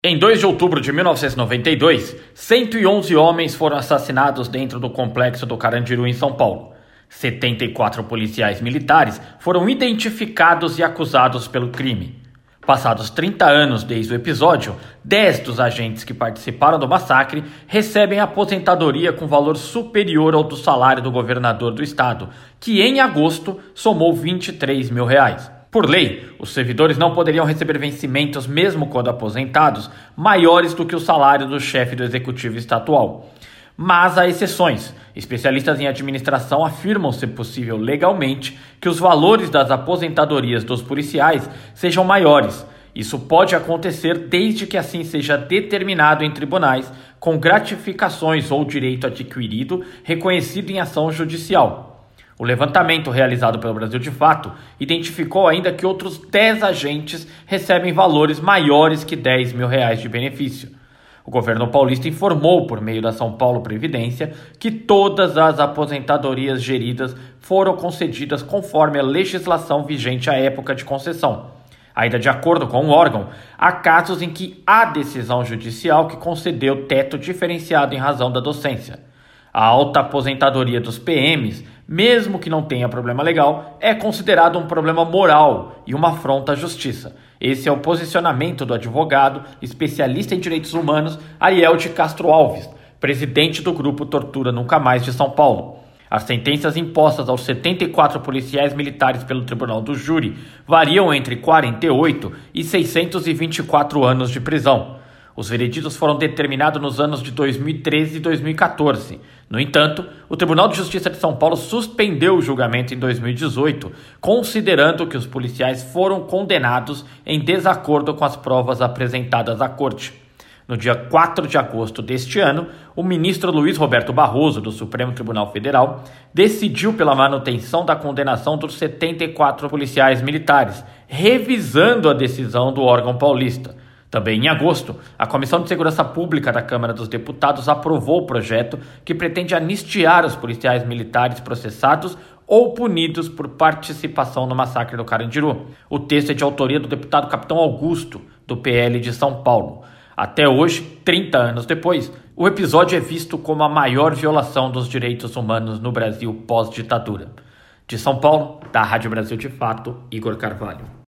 Em 2 de outubro de 1992, 111 homens foram assassinados dentro do complexo do Carandiru, em São Paulo. 74 policiais militares foram identificados e acusados pelo crime. Passados 30 anos desde o episódio, 10 dos agentes que participaram do massacre recebem aposentadoria com valor superior ao do salário do governador do estado, que em agosto somou R$23 mil. Por lei, os servidores não poderiam receber vencimentos, mesmo quando aposentados, maiores do que o salário do chefe do executivo estadual. Mas há exceções. Especialistas em administração afirmam ser possível legalmente que os valores das aposentadorias dos policiais sejam maiores. Isso pode acontecer desde que assim seja determinado em tribunais, com gratificações ou direito adquirido reconhecido em ação judicial. O levantamento realizado pelo Brasil de Fato identificou ainda que outros 10 agentes recebem valores maiores que R$10 mil de benefício. O governo paulista informou, por meio da São Paulo Previdência, que todas as aposentadorias geridas foram concedidas conforme a legislação vigente à época de concessão. Ainda de acordo com o órgão, há casos em que há decisão judicial que concedeu teto diferenciado em razão da docência. A alta aposentadoria dos PMs, mesmo que não tenha problema legal, é considerado um problema moral e uma afronta à justiça. Esse é o posicionamento do advogado, especialista em direitos humanos, Ariel de Castro Alves, presidente do grupo Tortura Nunca Mais de São Paulo. As sentenças impostas aos 74 policiais militares pelo Tribunal do Júri variam entre 48 e 624 anos de prisão. Os vereditos foram determinados nos anos de 2013 e 2014. No entanto, o Tribunal de Justiça de São Paulo suspendeu o julgamento em 2018, considerando que os policiais foram condenados em desacordo com as provas apresentadas à corte. No dia 4 de agosto deste ano, o ministro Luiz Roberto Barroso, do Supremo Tribunal Federal, decidiu pela manutenção da condenação dos 74 policiais militares, revisando a decisão do órgão paulista. Também em agosto, a Comissão de Segurança Pública da Câmara dos Deputados aprovou o projeto que pretende anistiar os policiais militares processados ou punidos por participação no massacre do Carandiru. O texto é de autoria do deputado Capitão Augusto, do PL de São Paulo. Até hoje, 30 anos depois, o episódio é visto como a maior violação dos direitos humanos no Brasil pós-ditadura. De São Paulo, da Rádio Brasil de Fato, Igor Carvalho.